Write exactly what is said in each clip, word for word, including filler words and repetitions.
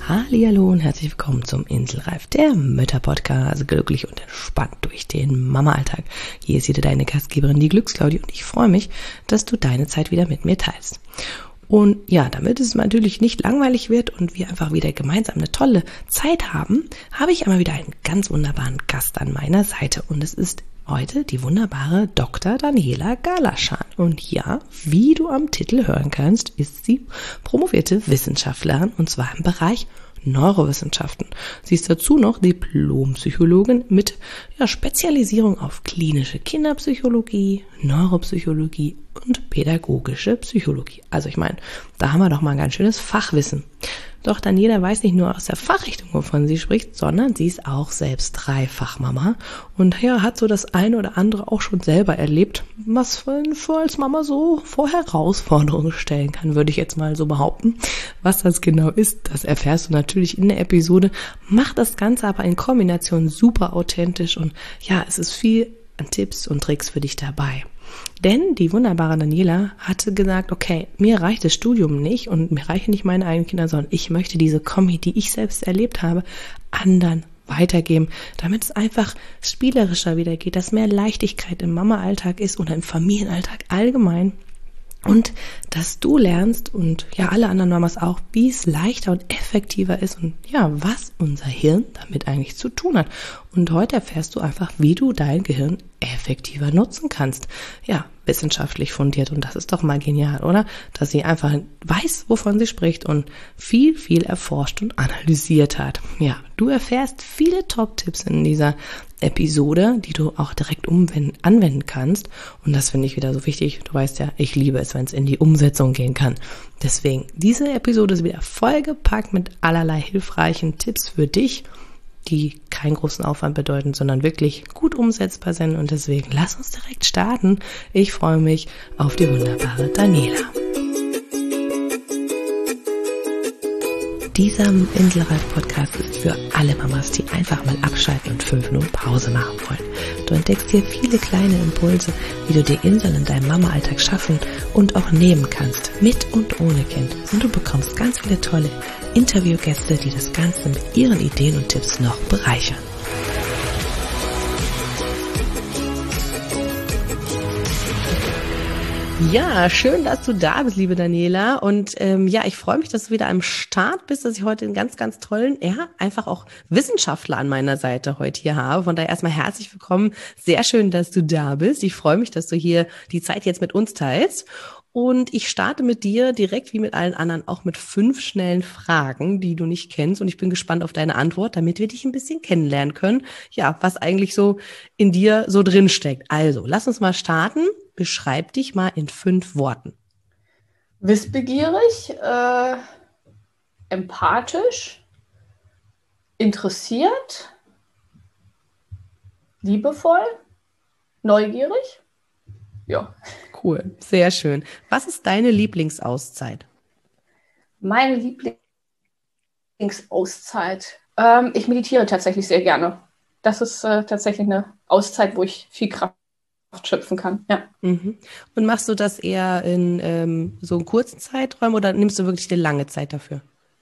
Hallihallo und herzlich willkommen zum Inselreif, der Mütter-Podcast, glücklich und entspannt durch den Mama-Alltag. Hier ist wieder deine Gastgeberin, die Glücksclaudi, und ich freue mich, dass du deine Zeit wieder mit mir teilst. Und ja, damit es natürlich nicht langweilig wird und wir einfach wieder gemeinsam eine tolle Zeit haben, habe ich einmal wieder einen ganz wunderbaren Gast an meiner Seite, und es ist heute die wunderbare Doktor Daniela Galashan. Und ja, wie du am Titel hören kannst, ist sie promovierte Wissenschaftlerin, und zwar im Bereich Neurowissenschaften. Sie ist dazu noch Diplompsychologin mit ja, Spezialisierung auf klinische Kinderpsychologie, Neuropsychologie und pädagogische Psychologie. Also ich meine, da haben wir doch mal ein ganz schönes Fachwissen. Doch Daniela weiß nicht nur aus der Fachrichtung, wovon sie spricht, sondern sie ist auch selbst Dreifachmama und ja, hat so das eine oder andere auch schon selber erlebt, was für, für als Mama so vor Herausforderungen stellen kann, würde ich jetzt mal so behaupten. Was das genau ist, das erfährst du natürlich in der Episode. Macht das Ganze aber in Kombination super authentisch, und ja, es ist viel an Tipps und Tricks für dich dabei. Denn die wunderbare Daniela hatte gesagt, okay, mir reicht das Studium nicht und mir reichen nicht meine eigenen Kinder, sondern ich möchte diese Kombi, die ich selbst erlebt habe, anderen weitergeben, damit es einfach spielerischer wieder geht, dass mehr Leichtigkeit im Mama-Alltag ist oder im Familienalltag allgemein. Und dass du lernst, und ja, alle anderen Mamas auch, wie es leichter und effektiver ist und ja, was unser Hirn damit eigentlich zu tun hat. Und heute erfährst du einfach, wie du dein Gehirn effektiver nutzen kannst. Ja, wissenschaftlich fundiert, und das ist doch mal genial, oder? Dass sie einfach weiß, wovon sie spricht und viel, viel erforscht und analysiert hat. Ja, du erfährst viele Top-Tipps in dieser Episode, die du auch direkt umwenden, anwenden kannst. Und das finde ich wieder so wichtig. Du weißt ja, ich liebe es, wenn es in die Umsetzung gehen kann. Deswegen, diese Episode ist wieder vollgepackt mit allerlei hilfreichen Tipps für dich, die keinen großen Aufwand bedeuten, sondern wirklich gut umsetzbar sind. Und deswegen lass uns direkt starten. Ich freue mich auf die wunderbare Daniela. Dieser Inselreif-Podcast ist für alle Mamas, die einfach mal abschalten und fünf Minuten Pause machen wollen. Du entdeckst hier viele kleine Impulse, wie du die Insel in deinem Mama-Alltag schaffen und auch nehmen kannst, mit und ohne Kind. Und du bekommst ganz viele tolle Interviewgäste, die das Ganze mit ihren Ideen und Tipps noch bereichern. Ja, schön, dass du da bist, liebe Daniela. Und ähm, ja, ich freue mich, dass du wieder am Start bist, dass ich heute einen ganz, ganz tollen, ja, einfach auch Wissenschaftler an meiner Seite heute hier habe. Von daher erstmal herzlich willkommen. Sehr schön, dass du da bist. Ich freue mich, dass du hier die Zeit jetzt mit uns teilst. Und ich starte mit dir direkt wie mit allen anderen auch mit fünf schnellen Fragen, die du nicht kennst. Und ich bin gespannt auf deine Antwort, damit wir dich ein bisschen kennenlernen können. Ja, was eigentlich so in dir so drin steckt. Also, lass uns mal starten. Beschreib dich mal in fünf Worten. Wissbegierig, äh, empathisch, interessiert, liebevoll, neugierig. Ja. Cool, sehr schön. Was ist deine Lieblingsauszeit? Meine Lieblingsauszeit. Ähm, ich meditiere tatsächlich sehr gerne. Das ist äh, tatsächlich eine Auszeit, wo ich viel Kraft schöpfen kann. Ja. Mhm. Und machst du das eher in ähm, so einem kurzen Zeitraum oder nimmst du wirklich eine lange Zeit dafür?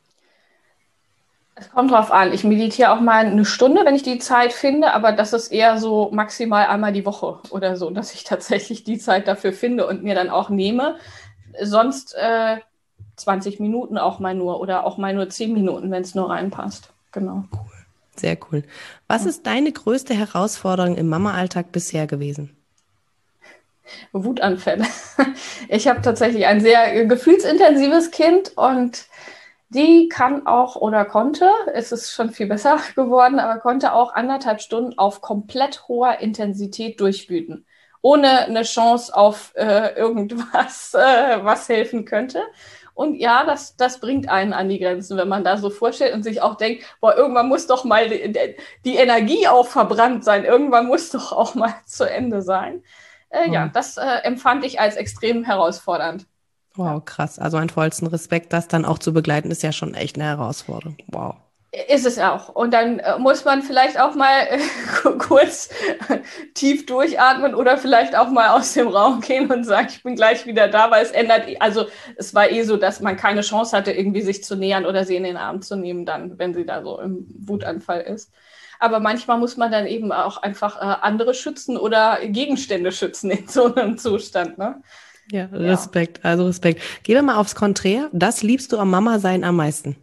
Es kommt drauf an. Ich meditiere auch mal eine Stunde, wenn ich die Zeit finde, aber das ist eher so maximal einmal die Woche oder so, dass ich tatsächlich die Zeit dafür finde und mir dann auch nehme. Sonst äh, zwanzig Minuten auch mal nur oder auch mal nur zehn Minuten, wenn es nur reinpasst. Genau. Cool. Sehr cool. Was ja. ist deine größte Herausforderung im Mama-Alltag bisher gewesen? Wutanfälle. Ich habe tatsächlich ein sehr gefühlsintensives Kind, und die kann auch oder konnte, es ist schon viel besser geworden, aber konnte auch anderthalb Stunden auf komplett hoher Intensität durchwüten, ohne eine Chance auf äh, irgendwas, äh, was helfen könnte. Und ja, das, das bringt einen an die Grenzen, wenn man da so vorstellt und sich auch denkt, boah, irgendwann muss doch mal die, die Energie auch verbrannt sein, irgendwann muss doch auch mal zu Ende sein. Äh, ja, das äh, empfand ich als extrem herausfordernd. Wow, krass. Also einen vollsten Respekt, das dann auch zu begleiten, ist ja schon echt eine Herausforderung. Wow. Ist es auch. Und dann äh, muss man vielleicht auch mal äh, kurz äh, tief durchatmen oder vielleicht auch mal aus dem Raum gehen und sagen, ich bin gleich wieder da, weil es ändert, also es war eh so, dass man keine Chance hatte, irgendwie sich zu nähern oder sie in den Arm zu nehmen, dann, wenn sie da so im Wutanfall ist. Aber manchmal muss man dann eben auch einfach äh, andere schützen oder Gegenstände schützen in so einem Zustand, ne? Ja, Respekt, ja. Also Respekt. Gehen wir mal aufs Konträr. Das liebst du am Mama-Sein am meisten?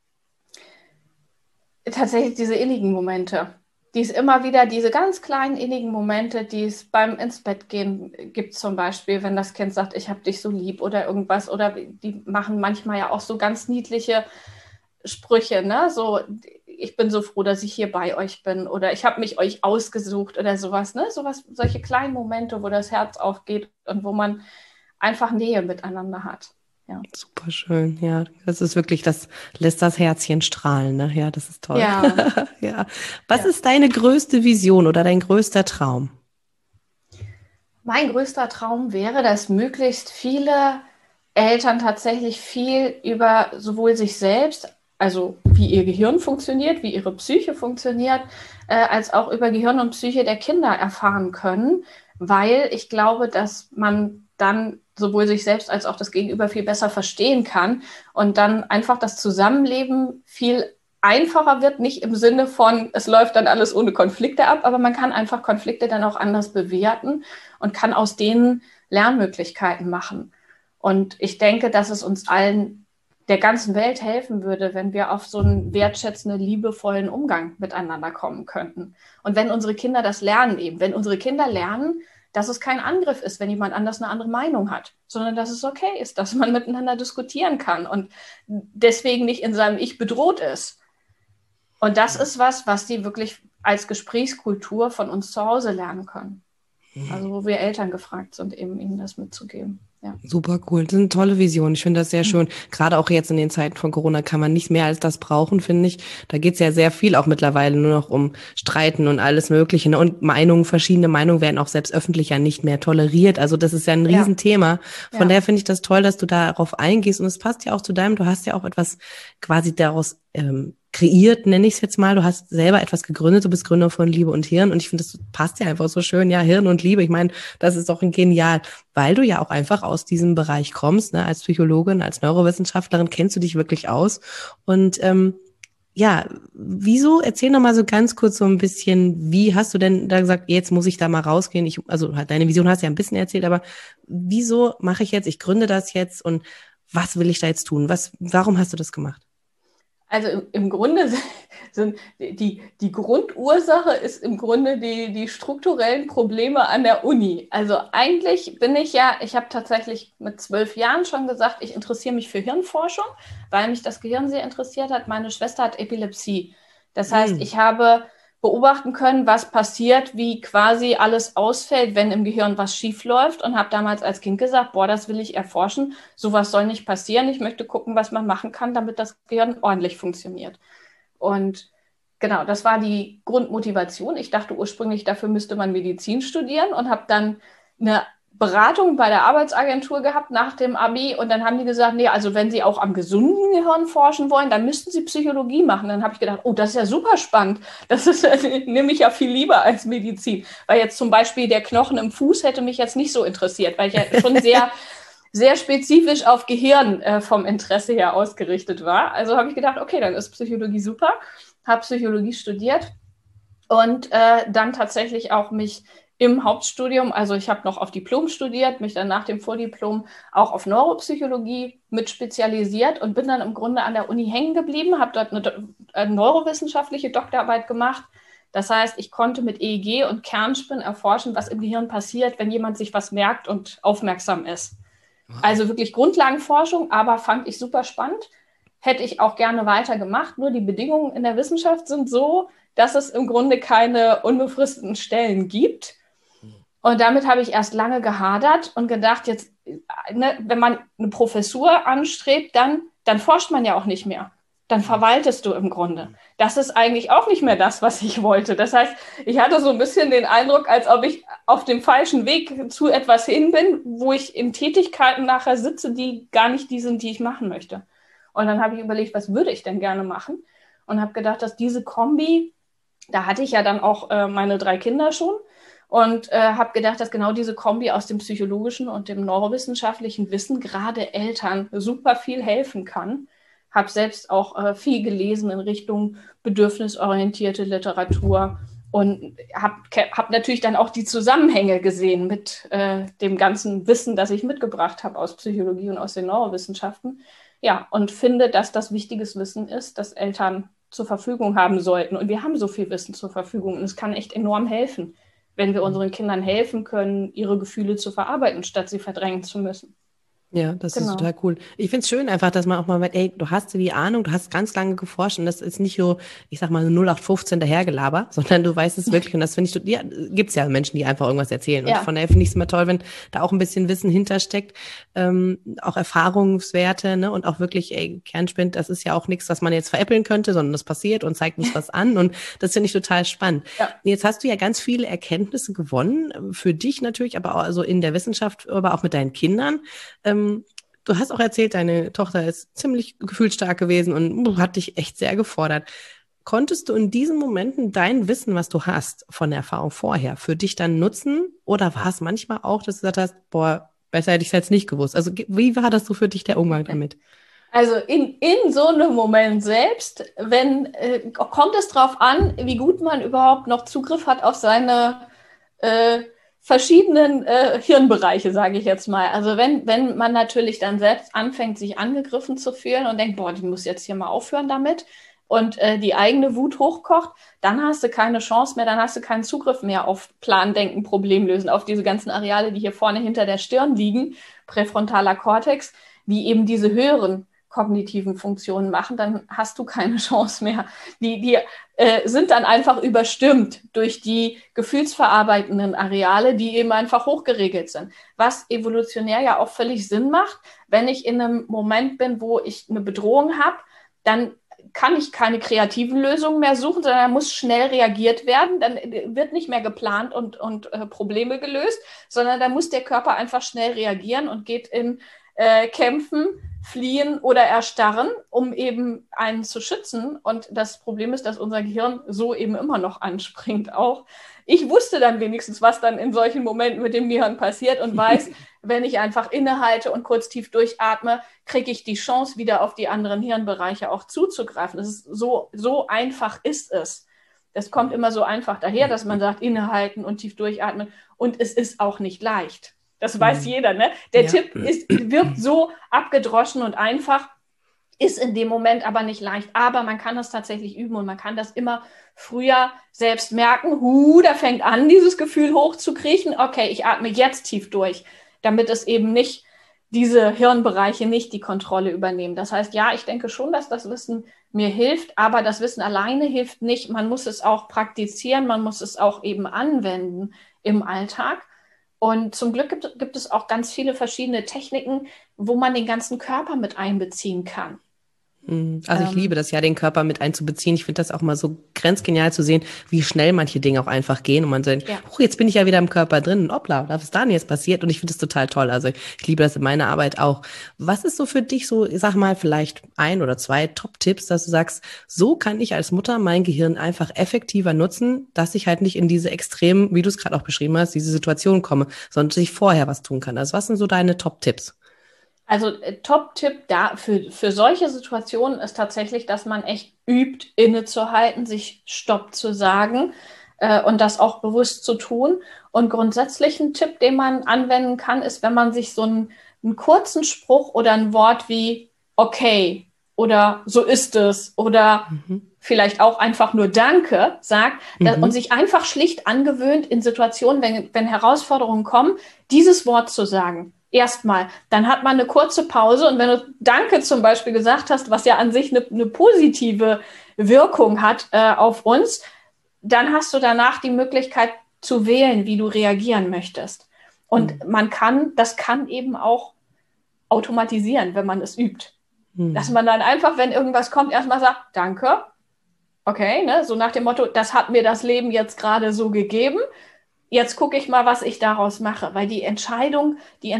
Tatsächlich diese innigen Momente. Die es immer wieder, diese ganz kleinen innigen Momente, die es beim ins Bett gehen gibt zum Beispiel, wenn das Kind sagt, ich habe dich so lieb oder irgendwas. Oder die machen manchmal ja auch so ganz niedliche Sprüche, ne? So, ich bin so froh, dass ich hier bei euch bin. Oder ich habe mich euch ausgesucht oder sowas, ne? Sowas, solche kleinen Momente, wo das Herz aufgeht und wo man einfach Nähe miteinander hat. Ja. Super schön, ja. Das ist wirklich, das lässt das Herzchen strahlen, ne? Ja, das ist toll. Ja. Ja. Was Ja. ist deine größte Vision oder dein größter Traum? Mein größter Traum wäre, dass möglichst viele Eltern tatsächlich viel über sowohl sich selbst, also wie ihr Gehirn funktioniert, wie ihre Psyche funktioniert, äh, als auch über Gehirn und Psyche der Kinder erfahren können, weil ich glaube, dass man dann sowohl sich selbst als auch das Gegenüber viel besser verstehen kann und dann einfach das Zusammenleben viel einfacher wird, nicht im Sinne von, es läuft dann alles ohne Konflikte ab, aber man kann einfach Konflikte dann auch anders bewerten und kann aus denen Lernmöglichkeiten machen. Und ich denke, dass es uns allen der ganzen Welt helfen würde, wenn wir auf so einen wertschätzenden, liebevollen Umgang miteinander kommen könnten. Und wenn unsere Kinder das lernen eben, wenn unsere Kinder lernen, dass es kein Angriff ist, wenn jemand anders eine andere Meinung hat, sondern dass es okay ist, dass man miteinander diskutieren kann und deswegen nicht in seinem Ich bedroht ist. Und das ist was, was die wirklich als Gesprächskultur von uns zu Hause lernen können. Also wo wir Eltern gefragt sind, eben ihnen das mitzugeben. Ja. Super cool. Das ist eine tolle Vision. Ich finde das sehr schön. Gerade auch jetzt in den Zeiten von Corona kann man nicht mehr als das brauchen, finde ich. Da geht's ja sehr viel auch mittlerweile nur noch um Streiten und alles Mögliche. Und Meinungen, verschiedene Meinungen werden auch selbst öffentlich ja nicht mehr toleriert. Also das ist ja ein Riesenthema. Von ja. daher finde ich das toll, dass du darauf eingehst. Und es passt ja auch zu deinem, du hast ja auch etwas quasi daraus ähm, kreiert, nenne ich es jetzt mal. Du hast selber etwas gegründet, du bist Gründer von Liebe und Hirn und ich finde, das passt ja einfach so schön, ja, Hirn und Liebe. Ich meine, das ist doch ein genial, weil du ja auch einfach aus diesem Bereich kommst, ne? Als Psychologin, als Neurowissenschaftlerin kennst du dich wirklich aus und ähm, ja, wieso, erzähl noch mal so ganz kurz so ein bisschen, wie hast du denn da gesagt, jetzt muss ich da mal rausgehen, ich, also deine Vision hast du ja ein bisschen erzählt, aber wieso mache ich jetzt, ich gründe das jetzt und was will ich da jetzt tun? Was, warum hast du das gemacht? Also im, im Grunde sind die, die Grundursache ist im Grunde die, die strukturellen Probleme an der Uni. Also eigentlich bin ich ja, ich habe tatsächlich mit zwölf Jahren schon gesagt, ich interessiere mich für Hirnforschung, weil mich das Gehirn sehr interessiert hat. Meine Schwester hat Epilepsie. Das heißt, ich habe beobachten können, was passiert, wie quasi alles ausfällt, wenn im Gehirn was schief läuft und habe damals als Kind gesagt, boah, das will ich erforschen, sowas soll nicht passieren, ich möchte gucken, was man machen kann, damit das Gehirn ordentlich funktioniert. Und genau, das war die Grundmotivation. Ich dachte ursprünglich, dafür müsste man Medizin studieren und habe dann eine Beratung bei der Arbeitsagentur gehabt nach dem Abi und dann haben die gesagt, nee, also wenn Sie auch am gesunden Gehirn forschen wollen, dann müssten Sie Psychologie machen. Dann habe ich gedacht, oh, das ist ja super spannend. Das ist nehme ich ja viel lieber als Medizin, weil jetzt zum Beispiel der Knochen im Fuß hätte mich jetzt nicht so interessiert, weil ich ja schon sehr sehr spezifisch auf Gehirn äh, vom Interesse her ausgerichtet war. Also habe ich gedacht, okay, dann ist Psychologie super, habe Psychologie studiert und äh, dann tatsächlich auch mich im Hauptstudium, also ich habe noch auf Diplom studiert, mich dann nach dem Vordiplom auch auf Neuropsychologie mit spezialisiert und bin dann im Grunde an der Uni hängen geblieben, habe dort eine, eine neurowissenschaftliche Doktorarbeit gemacht. Das heißt, ich konnte mit E E G und Kernspin erforschen, was im Gehirn passiert, wenn jemand sich was merkt und aufmerksam ist. Wow. Also wirklich Grundlagenforschung, aber fand ich super spannend. Hätte ich auch gerne weiter gemacht, nur die Bedingungen in der Wissenschaft sind so, dass es im Grunde keine unbefristeten Stellen gibt. Und damit habe ich erst lange gehadert und gedacht, jetzt, ne, wenn man eine Professur anstrebt, dann, dann forscht man ja auch nicht mehr. Dann verwaltest du im Grunde. Das ist eigentlich auch nicht mehr das, was ich wollte. Das heißt, ich hatte so ein bisschen den Eindruck, als ob ich auf dem falschen Weg zu etwas hin bin, wo ich in Tätigkeiten nachher sitze, die gar nicht die sind, die ich machen möchte. Und dann habe ich überlegt, was würde ich denn gerne machen? und habe gedacht, dass diese Kombi, da hatte ich ja dann auch äh, meine drei Kinder schon und äh, habe gedacht, dass genau diese Kombi aus dem psychologischen und dem neurowissenschaftlichen Wissen gerade Eltern super viel helfen kann. Habe selbst auch äh, viel gelesen in Richtung bedürfnisorientierte Literatur und habe hab natürlich dann auch die Zusammenhänge gesehen mit äh, dem ganzen Wissen, das ich mitgebracht habe aus Psychologie und aus den Neurowissenschaften. Ja, und finde, dass das wichtiges Wissen ist, das Eltern zur Verfügung haben sollten. Und wir haben so viel Wissen zur Verfügung und es kann echt enorm helfen, wenn wir unseren Kindern helfen können, ihre Gefühle zu verarbeiten, statt sie verdrängen zu müssen. Ja, das ist Genau. total cool. Ich find's schön einfach, dass man auch mal merkt, ey, du hast die Ahnung, du hast ganz lange geforscht und das ist nicht so, ich sag mal, so null acht fünfzehn dahergelaber, sondern du weißt es wirklich und das finde ich, ja, gibt's ja Menschen, die einfach irgendwas erzählen und Ja. von daher finde ich es immer toll, wenn da auch ein bisschen Wissen hintersteckt, ähm, auch Erfahrungswerte, ne, und auch wirklich, ey, Kernspind, das ist ja auch nichts, was man jetzt veräppeln könnte, sondern das passiert und zeigt uns was an und das finde ich total spannend. Ja. Jetzt hast du ja ganz viele Erkenntnisse gewonnen, für dich natürlich, aber auch also in der Wissenschaft, aber auch mit deinen Kindern. Ähm, Du hast auch erzählt, deine Tochter ist ziemlich gefühlsstark gewesen und hat dich echt sehr gefordert. Konntest du in diesen Momenten dein Wissen, was du hast, von der Erfahrung vorher, für dich dann nutzen? Oder war es manchmal auch, dass du gesagt hast, boah, besser hätte ich es jetzt nicht gewusst? Also wie war das so für dich, der Umgang damit? Also in, in so einem Moment selbst, wenn äh, kommt es darauf an, wie gut man überhaupt noch Zugriff hat auf seine äh, verschiedenen äh, Hirnbereiche, sage ich jetzt mal. Also wenn, wenn man natürlich dann selbst anfängt, sich angegriffen zu fühlen und denkt, boah, die muss jetzt hier mal aufhören damit und äh, die eigene Wut hochkocht, dann hast du keine Chance mehr, dann hast du keinen Zugriff mehr auf Plan, Denken, Problem lösen, auf diese ganzen Areale, die hier vorne hinter der Stirn liegen, präfrontaler Kortex, die eben diese höheren kognitiven Funktionen machen, dann hast du keine Chance mehr. Die, die äh, sind dann einfach überstimmt durch die gefühlsverarbeitenden Areale, die eben einfach hochgeregelt sind. Was evolutionär ja auch völlig Sinn macht, wenn ich in einem Moment bin, wo ich eine Bedrohung habe, dann kann ich keine kreativen Lösungen mehr suchen, sondern da muss schnell reagiert werden. Dann wird nicht mehr geplant und, und äh, Probleme gelöst, sondern da muss der Körper einfach schnell reagieren und geht in äh, Kämpfen, fliehen oder erstarren, um eben einen zu schützen. Und das Problem ist, dass unser Gehirn so eben immer noch anspringt auch. Ich wusste dann wenigstens, was dann in solchen Momenten mit dem Gehirn passiert und weiß, wenn ich einfach innehalte und kurz tief durchatme, kriege ich die Chance, wieder auf die anderen Hirnbereiche auch zuzugreifen. Das ist so, so einfach ist es. Das kommt immer so einfach daher, dass man sagt, innehalten und tief durchatmen. Und es ist auch nicht leicht. Das weiß jeder, ne? Der ja. Tipp ist, wirkt so abgedroschen und einfach, ist in dem Moment aber nicht leicht. Aber man kann das tatsächlich üben und man kann das immer früher selbst merken. Hu, da fängt an, dieses Gefühl hochzukriechen. Okay, ich atme jetzt tief durch, damit es eben nicht, diese Hirnbereiche nicht die Kontrolle übernehmen. Das heißt, ja, ich denke schon, dass das Wissen mir hilft, aber das Wissen alleine hilft nicht. Man muss es auch praktizieren, man muss es auch eben anwenden im Alltag. Und zum Glück gibt, gibt es auch ganz viele verschiedene Techniken, wo man den ganzen Körper mit einbeziehen kann. Also ich ähm, liebe das ja, den Körper mit einzubeziehen. Ich finde das auch mal so grenzgenial zu sehen, wie schnell manche Dinge auch einfach gehen. Und man sagt, ja. oh, jetzt bin ich ja wieder im Körper drin. Und hoppla, was ist da denn jetzt passiert? Und ich finde das total toll. Also ich liebe das in meiner Arbeit auch. Was ist so für dich so, ich sag mal, vielleicht ein oder zwei Top-Tipps, dass du sagst, so kann ich als Mutter mein Gehirn einfach effektiver nutzen, dass ich halt nicht in diese extremen, wie du es gerade auch beschrieben hast, diese Situation komme, sondern dass ich vorher was tun kann. Also was sind so deine Top-Tipps? Also äh, Top-Tipp da für, für solche Situationen ist tatsächlich, dass man echt übt, innezuhalten, sich Stopp zu sagen äh, und das auch bewusst zu tun. Und grundsätzlich ein Tipp, den man anwenden kann, ist, wenn man sich so einen, einen kurzen Spruch oder ein Wort wie okay oder so ist es oder mhm. vielleicht auch einfach nur Danke sagt mhm. dass, und sich einfach schlicht angewöhnt, in Situationen, wenn, wenn Herausforderungen kommen, dieses Wort zu sagen. Erstmal, dann hat man eine kurze Pause und wenn du Danke zum Beispiel gesagt hast, was ja an sich eine, eine positive Wirkung hat äh, auf uns, dann hast du danach die Möglichkeit zu wählen, wie du reagieren möchtest. Und mhm. man kann, das kann eben auch automatisieren, wenn man es übt. Mhm. Dass man dann einfach, wenn irgendwas kommt, erstmal sagt, danke, okay, ne, so nach dem Motto, das hat mir das Leben jetzt gerade so gegeben. Jetzt gucke ich mal, was ich daraus mache, weil die Entscheidung, die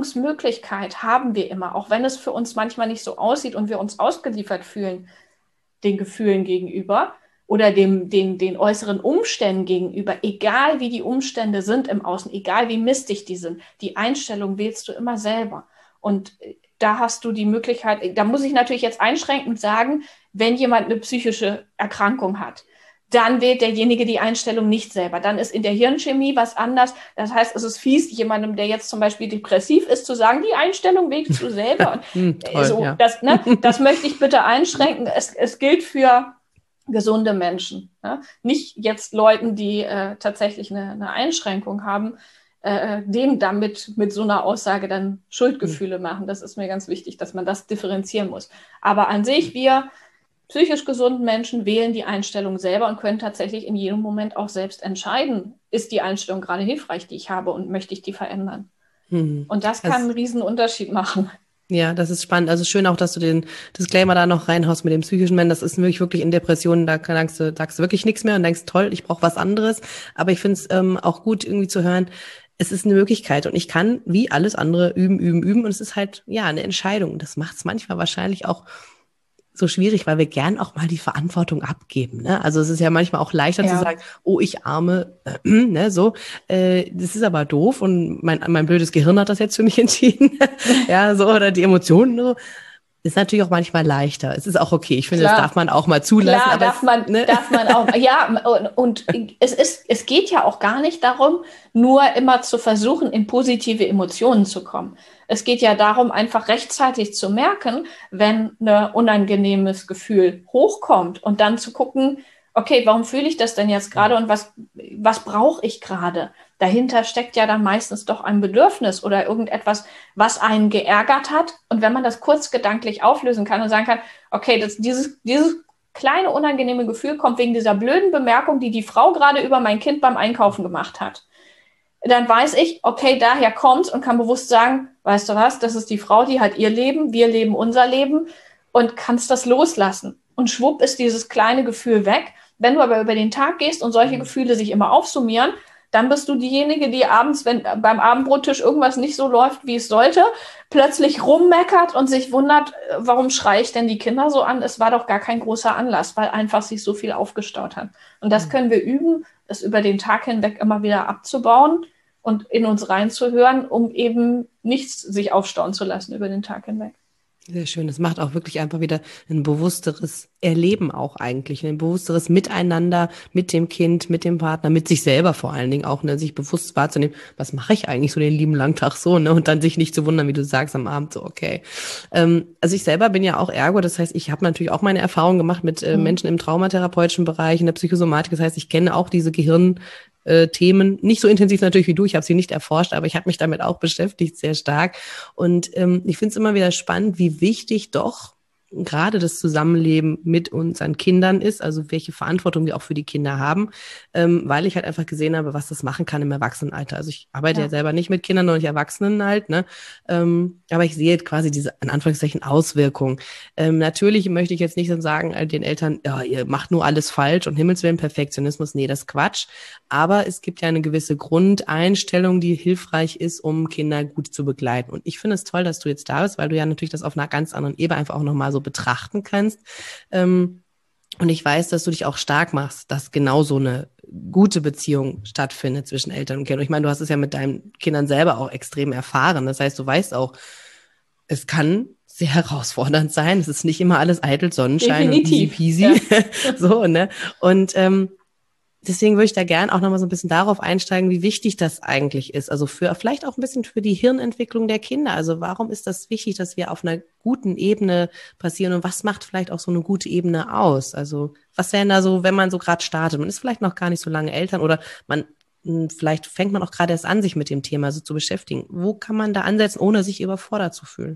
Entscheidungsmöglichkeit haben wir immer, auch wenn es für uns manchmal nicht so aussieht und wir uns ausgeliefert fühlen. den Gefühlen gegenüber oder dem, den, den äußeren Umständen gegenüber, egal wie die Umstände sind im Außen, egal wie mistig die sind, die Einstellung wählst du immer selber. Und da hast du die Möglichkeit, da muss ich natürlich jetzt einschränkend sagen, wenn jemand eine psychische Erkrankung hat, dann wählt derjenige die Einstellung nicht selber. Dann ist in der Hirnchemie was anders. Das heißt, es ist fies, jemandem, der jetzt zum Beispiel depressiv ist, zu sagen, die Einstellung wählst du selber. Und hm, toll, so, ja. das, ne, das möchte ich bitte einschränken. Es, es gilt für gesunde Menschen. Ne? Nicht jetzt Leuten, die äh, tatsächlich eine, eine Einschränkung haben, äh, denen damit mit so einer Aussage dann Schuldgefühle mhm. machen. Das ist mir ganz wichtig, dass man das differenzieren muss. Aber an sich, wir psychisch gesunden Menschen wählen die Einstellung selber und können tatsächlich in jedem Moment auch selbst entscheiden, ist die Einstellung gerade hilfreich, die ich habe, und möchte ich die verändern. Mhm. Und das kann das einen riesen Unterschied machen. Ja, das ist spannend. Also schön auch, dass du den Disclaimer da noch reinhaust mit dem psychischen Menschen. Das ist wirklich, wirklich in Depressionen, da sagst du, sagst du wirklich nichts mehr und denkst, toll, ich brauche was anderes. Aber ich finde es ähm, auch gut irgendwie zu hören, es ist eine Möglichkeit und ich kann wie alles andere üben, üben, üben und es ist halt, ja, eine Entscheidung. Das macht es manchmal wahrscheinlich auch so schwierig, weil wir gern auch mal die Verantwortung abgeben. Ne? Also es ist ja manchmal auch leichter ja. zu sagen, oh, ich arme, äh, ne, so. Äh, das ist aber doof und mein, mein blödes Gehirn hat das jetzt für mich entschieden. ja, so, oder die Emotionen so. Ist natürlich auch manchmal leichter. Es ist auch okay. Ich finde, Klar. das darf man auch mal zulassen. Klar, aber darf es, man, ne? darf man auch. Ja, und, und es ist, es geht ja auch gar nicht darum, nur immer zu versuchen, in positive Emotionen zu kommen. Es geht ja darum, einfach rechtzeitig zu merken, wenn ein unangenehmes Gefühl hochkommt und dann zu gucken, okay, warum fühle ich das denn jetzt gerade und was, was brauche ich gerade? Dahinter steckt ja dann meistens doch ein Bedürfnis oder irgendetwas, was einen geärgert hat. Und wenn man das kurz gedanklich auflösen kann und sagen kann, okay, das, dieses, dieses kleine unangenehme Gefühl kommt wegen dieser blöden Bemerkung, die die Frau gerade über mein Kind beim Einkaufen gemacht hat. Dann weiß ich, okay, daher kommt's und kann bewusst sagen, weißt du was, das ist die Frau, die hat ihr Leben, wir leben unser Leben und kannst das loslassen. Und schwupp ist dieses kleine Gefühl weg. Wenn du aber über den Tag gehst und solche Gefühle sich immer aufsummieren, dann bist du diejenige, die abends, wenn beim Abendbrottisch irgendwas nicht so läuft, wie es sollte, plötzlich rummeckert und sich wundert, warum schreie ich denn die Kinder so an? Es war doch gar kein großer Anlass, weil einfach sich so viel aufgestaut hat. Und das können wir üben, das über den Tag hinweg immer wieder abzubauen und in uns reinzuhören, um eben nichts sich aufstauen zu lassen über den Tag hinweg. Sehr schön. Das macht auch wirklich einfach wieder ein bewussteres Erleben auch eigentlich, ein bewussteres Miteinander mit dem Kind, mit dem Partner, mit sich selber vor allen Dingen auch, ne, sich bewusst wahrzunehmen, was mache ich eigentlich so den lieben langen Tag so, ne, und dann sich nicht zu wundern, wie du sagst am Abend so, okay. Ähm, also ich selber bin ja auch Ergo, das heißt, ich habe natürlich auch meine Erfahrungen gemacht mit äh, Menschen im traumatherapeutischen Bereich, in der Psychosomatik, das heißt, ich kenne auch diese Gehirn Äh, Themen, nicht so intensiv natürlich wie du, ich habe sie nicht erforscht, aber ich habe mich damit auch beschäftigt, sehr stark. Und ähm, ich finde es immer wieder spannend, wie wichtig doch gerade das Zusammenleben mit unseren Kindern ist, also welche Verantwortung wir auch für die Kinder haben, ähm, weil ich halt einfach gesehen habe, was das machen kann im Erwachsenenalter. Also ich arbeite ja, ja selber nicht mit Kindern, noch nicht Erwachsenen halt, ne? Ähm, aber ich sehe quasi diese, in Anführungszeichen, Auswirkungen. Ähm, natürlich möchte ich jetzt nicht so sagen, den Eltern, ja, ihr macht nur alles falsch und Himmels Willen Perfektionismus, nee, das ist Quatsch. Aber es gibt ja eine gewisse Grundeinstellung, die hilfreich ist, um Kinder gut zu begleiten. Und ich finde es toll, dass du jetzt da bist, weil du ja natürlich das auf einer ganz anderen Ebene einfach auch nochmal so betrachten kannst. Und ich weiß, dass du dich auch stark machst, dass genau so eine gute Beziehung stattfindet zwischen Eltern und Kindern. Und ich meine, du hast es ja mit deinen Kindern selber auch extrem erfahren. Das heißt, du weißt auch, es kann sehr herausfordernd sein. Es ist nicht immer alles eitel Sonnenschein Definitiv. und easy peasy. Ja. So, ne? Und ähm, deswegen würde ich da gern auch nochmal so ein bisschen darauf einsteigen, wie wichtig das eigentlich ist. Also für vielleicht auch ein bisschen für die Hirnentwicklung der Kinder. Also warum ist das wichtig, dass wir auf einer guten Ebene passieren und was macht vielleicht auch so eine gute Ebene aus? Also was wären da so, wenn man so gerade startet? Man ist vielleicht noch gar nicht so lange Eltern oder man vielleicht fängt man auch gerade erst an, sich mit dem Thema so zu beschäftigen. Wo kann man da ansetzen, ohne sich überfordert zu fühlen?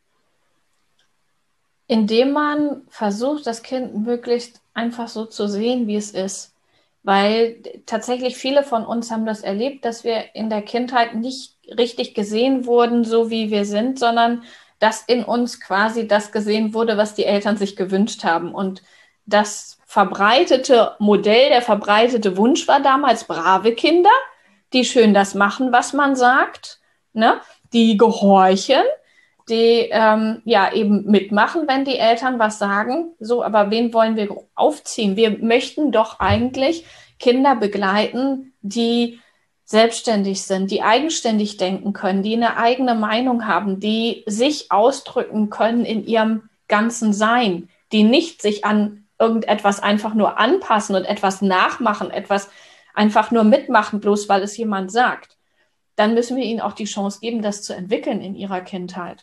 Indem man versucht, das Kind möglichst einfach so zu sehen, wie es ist. Weil tatsächlich viele von uns haben das erlebt, dass wir in der Kindheit nicht richtig gesehen wurden, so wie wir sind, sondern dass in uns quasi das gesehen wurde, was die Eltern sich gewünscht haben. Und das verbreitete Modell, der verbreitete Wunsch war damals brave Kinder, die schön das machen, was man sagt, ne? Die gehorchen. die ähm, ja eben mitmachen, wenn die Eltern was sagen. So, aber wen wollen wir aufziehen? Wir möchten doch eigentlich Kinder begleiten, die selbstständig sind, die eigenständig denken können, die eine eigene Meinung haben, die sich ausdrücken können in ihrem ganzen Sein, die nicht sich an irgendetwas einfach nur anpassen und etwas nachmachen, etwas einfach nur mitmachen, bloß weil es jemand sagt. Dann müssen wir ihnen auch die Chance geben, das zu entwickeln in ihrer Kindheit.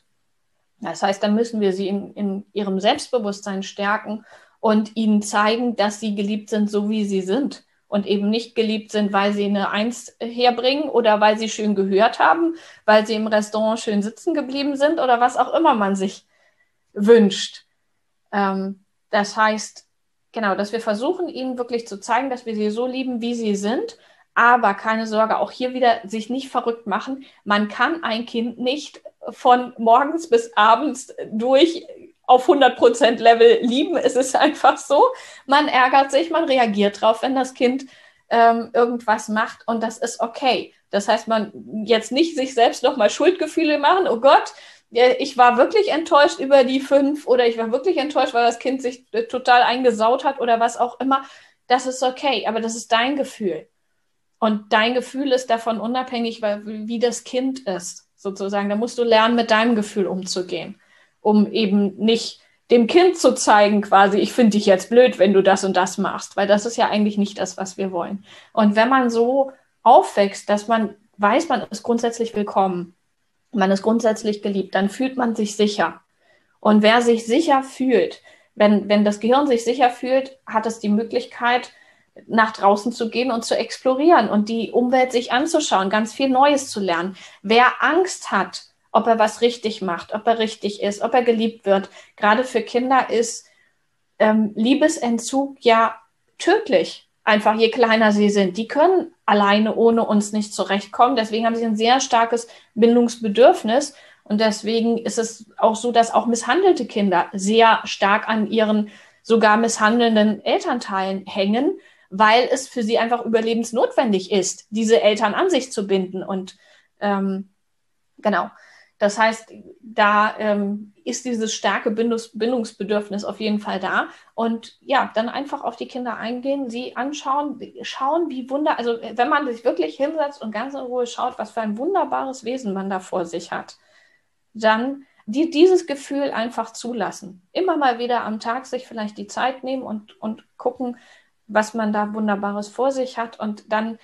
Das heißt, dann müssen wir sie in, in ihrem Selbstbewusstsein stärken und ihnen zeigen, dass sie geliebt sind, so wie sie sind. Und eben nicht geliebt sind, weil sie eine Eins herbringen oder weil sie schön gehört haben, weil sie im Restaurant schön sitzen geblieben sind oder was auch immer man sich wünscht. Ähm, das heißt, genau, dass wir versuchen, ihnen wirklich zu zeigen, dass wir sie so lieben, wie sie sind. Aber keine Sorge, auch hier wieder sich nicht verrückt machen. Man kann ein Kind nicht von morgens bis abends durch auf hundert Prozent Level lieben. Es ist einfach so. Man ärgert sich, man reagiert drauf, wenn das Kind ähm, irgendwas macht und das ist okay. Das heißt, man jetzt nicht sich selbst nochmal Schuldgefühle machen. Oh Gott, ich war wirklich enttäuscht über die fünf oder ich war wirklich enttäuscht, weil das Kind sich total eingesaut hat oder was auch immer. Das ist okay, aber das ist dein Gefühl. Und dein Gefühl ist davon unabhängig, weil, wie das Kind ist, sozusagen. Da musst du lernen, mit deinem Gefühl umzugehen, um eben nicht dem Kind zu zeigen, quasi, ich finde dich jetzt blöd, wenn du das und das machst, weil das ist ja eigentlich nicht das, was wir wollen. Und wenn man so aufwächst, dass man weiß, man ist grundsätzlich willkommen, man ist grundsätzlich geliebt, dann fühlt man sich sicher. Und wer sich sicher fühlt, wenn, wenn das Gehirn sich sicher fühlt, hat es die Möglichkeit, nach draußen zu gehen und zu explorieren und die Umwelt sich anzuschauen, ganz viel Neues zu lernen. Wer Angst hat, ob er was richtig macht, ob er richtig ist, ob er geliebt wird, gerade für Kinder ist ähm, Liebesentzug ja tödlich. Einfach je kleiner sie sind. Die können alleine ohne uns nicht zurechtkommen. Deswegen haben sie ein sehr starkes Bindungsbedürfnis. Und deswegen ist es auch so, dass auch misshandelte Kinder sehr stark an ihren sogar misshandelnden Elternteilen hängen, weil es für sie einfach überlebensnotwendig ist, diese Eltern an sich zu binden. Und ähm, genau, das heißt, da ähm, ist dieses starke Bindungs- Bindungsbedürfnis auf jeden Fall da. Und ja, dann einfach auf die Kinder eingehen, sie anschauen, schauen, wie wunder, also wenn man sich wirklich hinsetzt und ganz in Ruhe schaut, was für ein wunderbares Wesen man da vor sich hat, dann die, dieses Gefühl einfach zulassen. Immer mal wieder am Tag sich vielleicht die Zeit nehmen und, und gucken, was man da Wunderbares vor sich hat. Und dann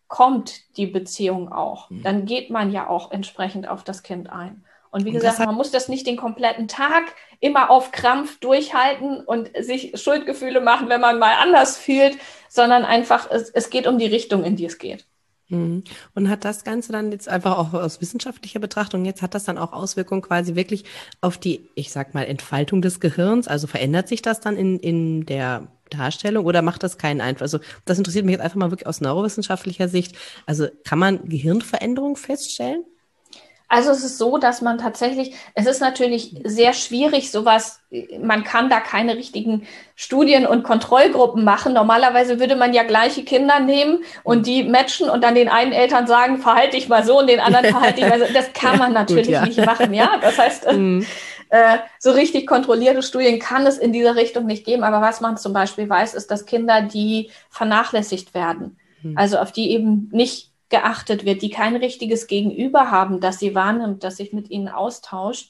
kommt die Beziehung auch. Mhm. Dann geht man ja auch entsprechend auf das Kind ein. Und wie und gesagt, man muss das nicht den kompletten Tag immer auf Krampf durchhalten und sich Schuldgefühle machen, wenn man mal anders fühlt, sondern einfach, es, es geht um die Richtung, in die es geht. Und hat das Ganze dann jetzt einfach auch aus wissenschaftlicher Betrachtung, jetzt hat das dann auch Auswirkungen quasi wirklich auf die, ich sag mal, Entfaltung des Gehirns? Also verändert sich das dann in, in der Darstellung oder macht das keinen Einfluss? Also das interessiert mich jetzt einfach mal wirklich aus neurowissenschaftlicher Sicht. Also kann man Gehirnveränderungen feststellen? Also es ist so, dass man tatsächlich, es ist natürlich sehr schwierig, sowas, man kann da keine richtigen Studien und Kontrollgruppen machen. Normalerweise würde man ja gleiche Kinder nehmen und die matchen und dann den einen Eltern sagen, verhalte dich mal so und den anderen verhalte dich mal so. Das kann man natürlich ja, gut, ja. nicht machen, ja. Das heißt, mhm. äh, so richtig kontrollierte Studien kann es in dieser Richtung nicht geben. Aber was man zum Beispiel weiß, ist, dass Kinder, die vernachlässigt werden, mhm. also auf die eben nicht geachtet wird, die kein richtiges Gegenüber haben, das sie wahrnimmt, das sich mit ihnen austauscht,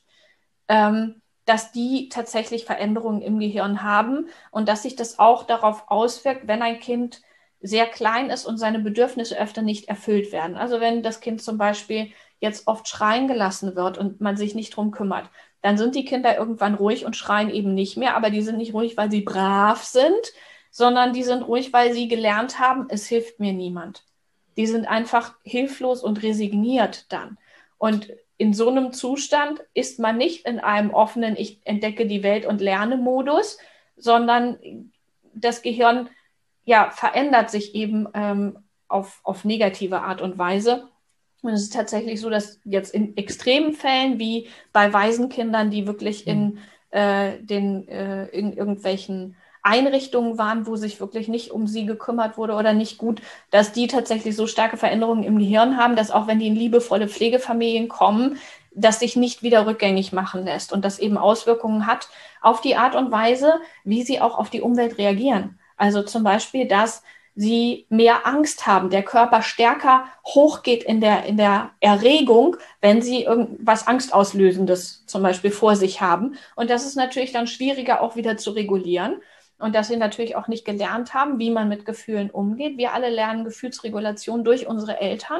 ähm, dass die tatsächlich Veränderungen im Gehirn haben und dass sich das auch darauf auswirkt, wenn ein Kind sehr klein ist und seine Bedürfnisse öfter nicht erfüllt werden. Also wenn das Kind zum Beispiel jetzt oft schreien gelassen wird und man sich nicht drum kümmert, dann sind die Kinder irgendwann ruhig und schreien eben nicht mehr, aber die sind nicht ruhig, weil sie brav sind, sondern die sind ruhig, weil sie gelernt haben, es hilft mir niemand. Die sind einfach hilflos und resigniert dann. Und in so einem Zustand ist man nicht in einem offenen, ich entdecke die Welt und lerne Modus, sondern das Gehirn ja, verändert sich eben ähm, auf, auf negative Art und Weise. Und es ist tatsächlich so, dass jetzt in extremen Fällen, wie bei Waisenkindern, die wirklich in, äh, den, äh, in irgendwelchen Einrichtungen waren, wo sich wirklich nicht um sie gekümmert wurde oder nicht gut, dass die tatsächlich so starke Veränderungen im Gehirn haben, dass auch wenn die in liebevolle Pflegefamilien kommen, das sich nicht wieder rückgängig machen lässt und das eben Auswirkungen hat auf die Art und Weise, wie sie auch auf die Umwelt reagieren. Also zum Beispiel, dass sie mehr Angst haben, der Körper stärker hochgeht in der, in der Erregung, wenn sie irgendwas Angstauslösendes zum Beispiel vor sich haben. Und das ist natürlich dann schwieriger auch wieder zu regulieren. Und dass sie natürlich auch nicht gelernt haben, wie man mit Gefühlen umgeht. Wir alle lernen Gefühlsregulation durch unsere Eltern.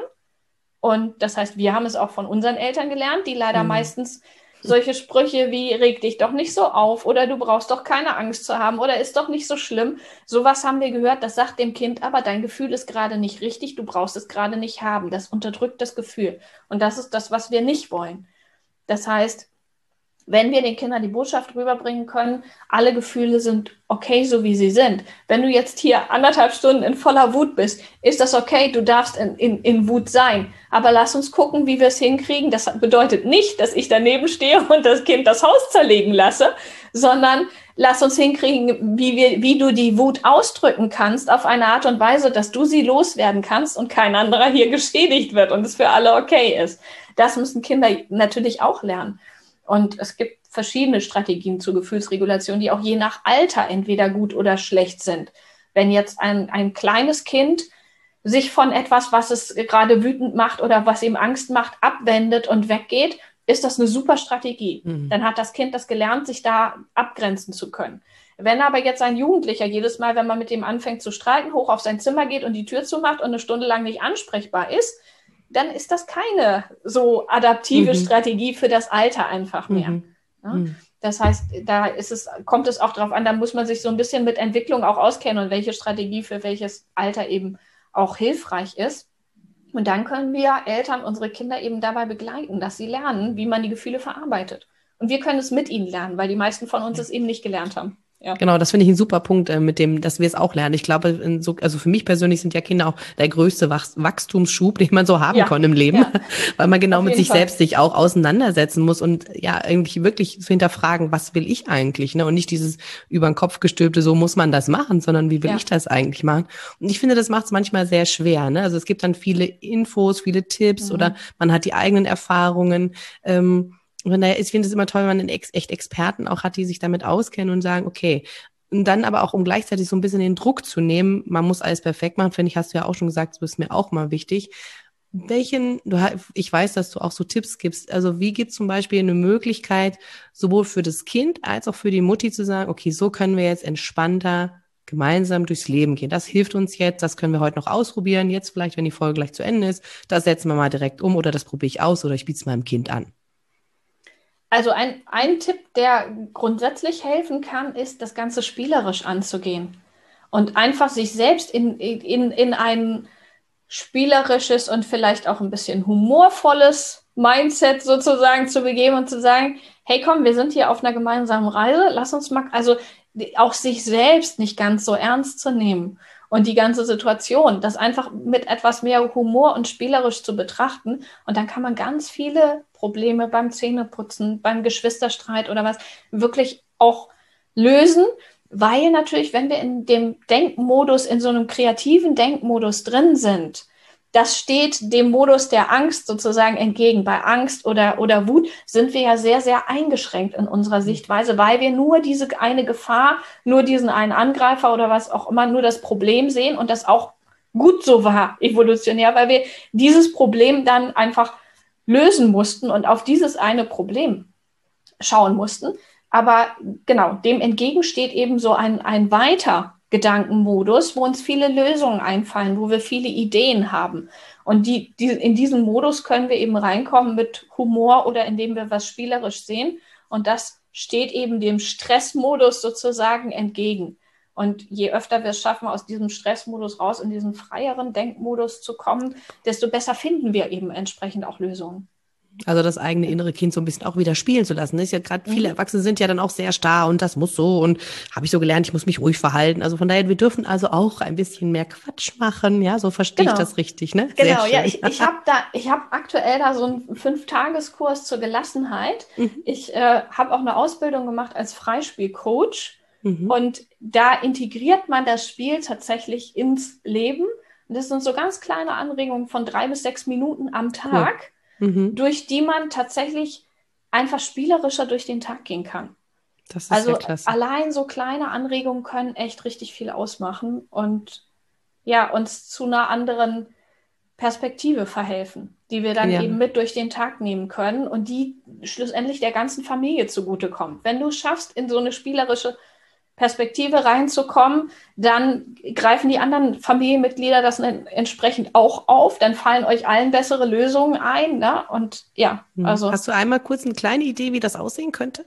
Und das heißt, wir haben es auch von unseren Eltern gelernt, die leider mhm. meistens solche Sprüche wie reg dich doch nicht so auf oder du brauchst doch keine Angst zu haben oder ist doch nicht so schlimm. Sowas haben wir gehört, das sagt dem Kind, aber dein Gefühl ist gerade nicht richtig, du brauchst es gerade nicht haben. Das unterdrückt das Gefühl. Und das ist das, was wir nicht wollen. Das heißt, wenn wir den Kindern die Botschaft rüberbringen können, alle Gefühle sind okay, so wie sie sind. Wenn du jetzt hier anderthalb Stunden in voller Wut bist, ist das okay, du darfst in, in, in Wut sein. Aber lass uns gucken, wie wir es hinkriegen. Das bedeutet nicht, dass ich daneben stehe und das Kind das Haus zerlegen lasse, sondern lass uns hinkriegen, wie, wir, wie du die Wut ausdrücken kannst auf eine Art und Weise, dass du sie loswerden kannst und kein anderer hier geschädigt wird und es für alle okay ist. Das müssen Kinder natürlich auch lernen. Und es gibt verschiedene Strategien zur Gefühlsregulation, die auch je nach Alter entweder gut oder schlecht sind. Wenn jetzt ein, ein kleines Kind sich von etwas, was es gerade wütend macht oder was ihm Angst macht, abwendet und weggeht, ist das eine super Strategie. Mhm. Dann hat das Kind das gelernt, sich da abgrenzen zu können. Wenn aber jetzt ein Jugendlicher jedes Mal, wenn man mit dem anfängt zu streiten, hoch auf sein Zimmer geht und die Tür zumacht und eine Stunde lang nicht ansprechbar ist, dann ist das keine so adaptive mhm. Strategie für das Alter einfach mehr. Mhm. Ja? Mhm. Das heißt, da ist es, kommt es auch drauf an, da muss man sich so ein bisschen mit Entwicklung auch auskennen und welche Strategie für welches Alter eben auch hilfreich ist. Und dann können wir Eltern unsere Kinder eben dabei begleiten, dass sie lernen, wie man die Gefühle verarbeitet. Und wir können es mit ihnen lernen, weil die meisten von uns es eben nicht gelernt haben. Ja. Genau, das finde ich ein super Punkt, äh, mit dem, dass wir es auch lernen. Ich glaube, in so, also für mich persönlich sind ja Kinder auch der größte Wach- Wachstumsschub, den man so haben ja. kann im Leben, ja. weil man genau Auf mit sich Fall. selbst sich auch auseinandersetzen muss und ja irgendwie wirklich zu hinterfragen, was will ich eigentlich, ne? Und nicht dieses über den Kopf gestülpte, so muss man das machen, sondern wie will ja. ich das eigentlich machen? Und ich finde, das macht es manchmal sehr schwer, ne? Also es gibt dann viele Infos, viele Tipps mhm. oder man hat die eigenen Erfahrungen. Ähm, Und daher, ich finde es immer toll, wenn man einen Ex- echt Experten auch hat, die sich damit auskennen und sagen, okay, und dann aber auch, um gleichzeitig so ein bisschen den Druck zu nehmen, man muss alles perfekt machen, finde ich, hast du ja auch schon gesagt, das ist mir auch mal wichtig. Welchen, du, ich weiß, dass du auch so Tipps gibst, also wie gibt es zum Beispiel eine Möglichkeit, sowohl für das Kind als auch für die Mutti zu sagen, okay, so können wir jetzt entspannter gemeinsam durchs Leben gehen. Das hilft uns jetzt, das können wir heute noch ausprobieren, jetzt vielleicht, wenn die Folge gleich zu Ende ist, das setzen wir mal direkt um oder das probiere ich aus oder ich biete es meinem Kind an. Also ein, ein Tipp, der grundsätzlich helfen kann, ist, das Ganze spielerisch anzugehen und einfach sich selbst in, in, in ein spielerisches und vielleicht auch ein bisschen humorvolles Mindset sozusagen zu begeben und zu sagen, hey komm, wir sind hier auf einer gemeinsamen Reise, lass uns mal, also auch sich selbst nicht ganz so ernst zu nehmen. Und die ganze Situation, das einfach mit etwas mehr Humor und spielerisch zu betrachten. Und dann kann man ganz viele Probleme beim Zähneputzen, beim Geschwisterstreit oder was wirklich auch lösen. Weil natürlich, wenn wir in dem Denkmodus, in so einem kreativen Denkmodus drin sind, das steht dem Modus der Angst sozusagen entgegen. Bei Angst oder, oder Wut sind wir ja sehr, sehr eingeschränkt in unserer Sichtweise, weil wir nur diese eine Gefahr, nur diesen einen Angreifer oder was auch immer, nur das Problem sehen und das auch gut so war, evolutionär, weil wir dieses Problem dann einfach lösen mussten und auf dieses eine Problem schauen mussten. Aber genau, dem entgegen steht eben so ein, ein weiter Gedankenmodus, wo uns viele Lösungen einfallen, wo wir viele Ideen haben. Und die, die, in diesen Modus können wir eben reinkommen mit Humor oder indem wir was spielerisch sehen. Und das steht eben dem Stressmodus sozusagen entgegen. Und je öfter wir es schaffen, aus diesem Stressmodus raus in diesen freieren Denkmodus zu kommen, desto besser finden wir eben entsprechend auch Lösungen. Also das eigene innere Kind so ein bisschen auch wieder spielen zu lassen. Das ist ja gerade, viele Erwachsene sind ja dann auch sehr starr und das muss so und habe ich so gelernt, ich muss mich ruhig verhalten. Also von daher, wir dürfen also auch ein bisschen mehr Quatsch machen. Ja, so verstehe genau. ich das richtig, ne? Genau, sehr ja, ich, ich habe da, ich habe aktuell da so einen Fünf-Tageskurs zur Gelassenheit. Mhm. Ich äh, habe auch eine Ausbildung gemacht als Freispielcoach mhm. und da integriert man das Spiel tatsächlich ins Leben. Und das sind so ganz kleine Anregungen von drei bis sechs Minuten am Tag. Cool. Mhm. durch die man tatsächlich einfach spielerischer durch den Tag gehen kann. Das ist Also ja klasse. allein so kleine Anregungen können echt richtig viel ausmachen und ja, uns zu einer anderen Perspektive verhelfen, die wir dann Genial. eben mit durch den Tag nehmen können und die schlussendlich der ganzen Familie zugutekommt. Wenn du es schaffst, in so eine spielerische Perspektive reinzukommen, dann greifen die anderen Familienmitglieder das entsprechend auch auf, dann fallen euch allen bessere Lösungen ein, ne? Und ja, also. Hast du einmal kurz eine kleine Idee, wie das aussehen könnte?